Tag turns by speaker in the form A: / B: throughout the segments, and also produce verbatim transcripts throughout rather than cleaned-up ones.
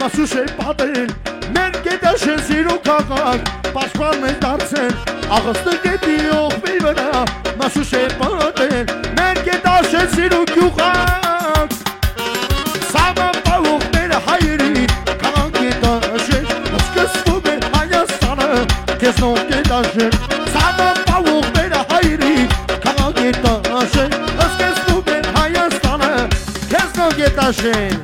A: Մասուշ է պատել, մեր գետաշեն սիրու կաղակ, պաշպան է դարձել, աղստը գետի ողբի վրա, Մասուշ է պատել, մեր գետաշեն սիրու կյուղակ, Սաման պաղողները հայերի, կաղան գետաշեն, սկսվում է Հայաստանը, կեզնով գետաշեն, Սաման պաղողները հայերի, կաղան գետաշեն, սկսվում է Հայաստանը, կեզնով գետաշեն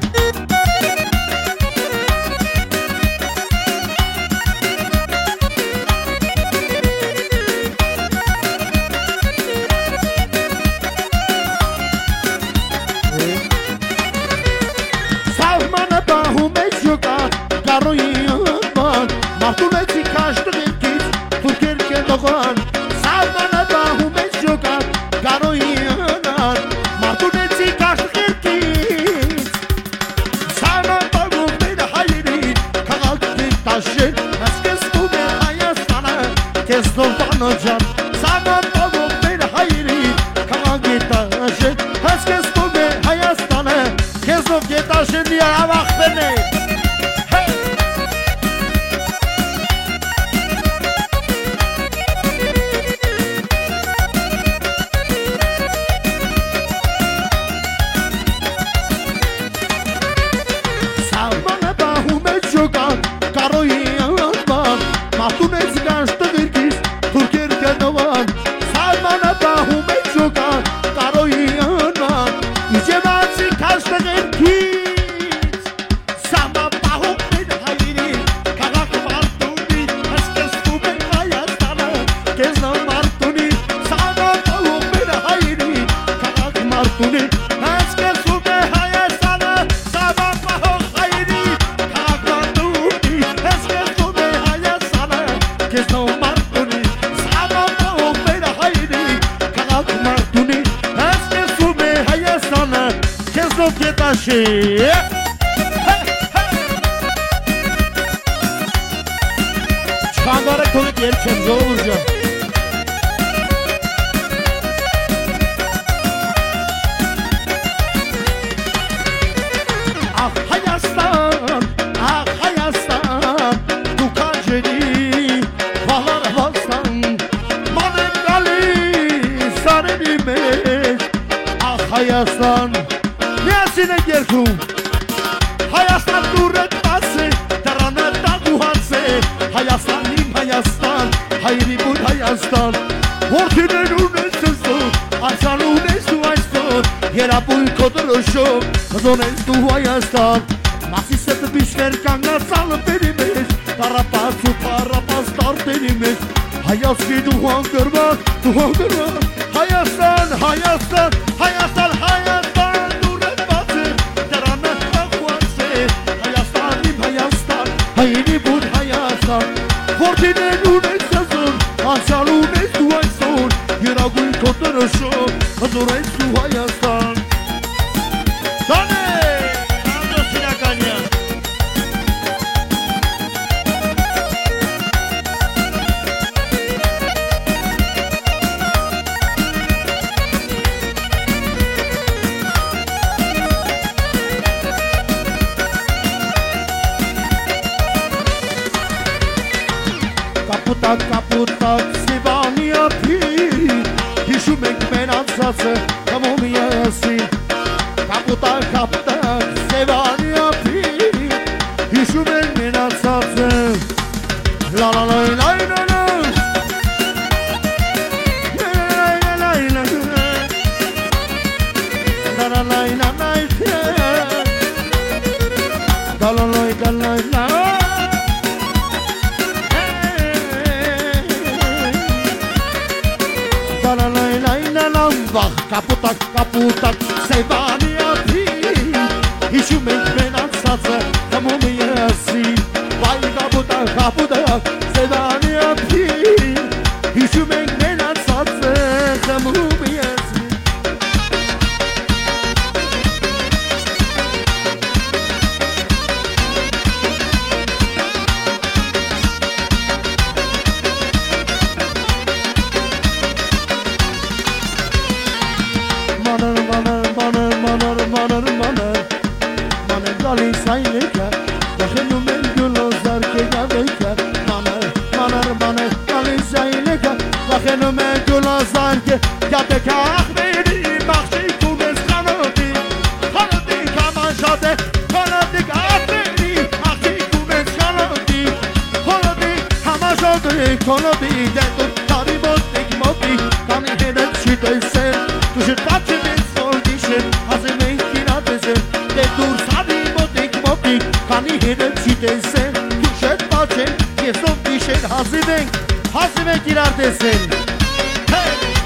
B: Manır manır manır manır manır manır Manır dali saylika
A: Վախենում են գլոզար կեգավեքա Մանար, մանար, մանար, ալիս այլեկա Վախենում են գլոզար կեգավեքա Ախմերի մաղջիկ ունես խանոտի Խանոտի կամանշատ է Խանոտի ախմերի մաղջիկ ունես խանոտի Խանոտի համաշոտի Խանոտի դետուր տարի մոտիկ մոտի Կանի հետդ չի տեսել Դու շրտաք չվեց որդիշեն Հազեմ ենք իրատեսել Դետուր սարի մոտիկ մոտիկ Կանի հետդ չի տեսել Դու շրտաք չեն Ես ով դիշեն հազիվ ենք Հազիվ ենք իրատեսել Հե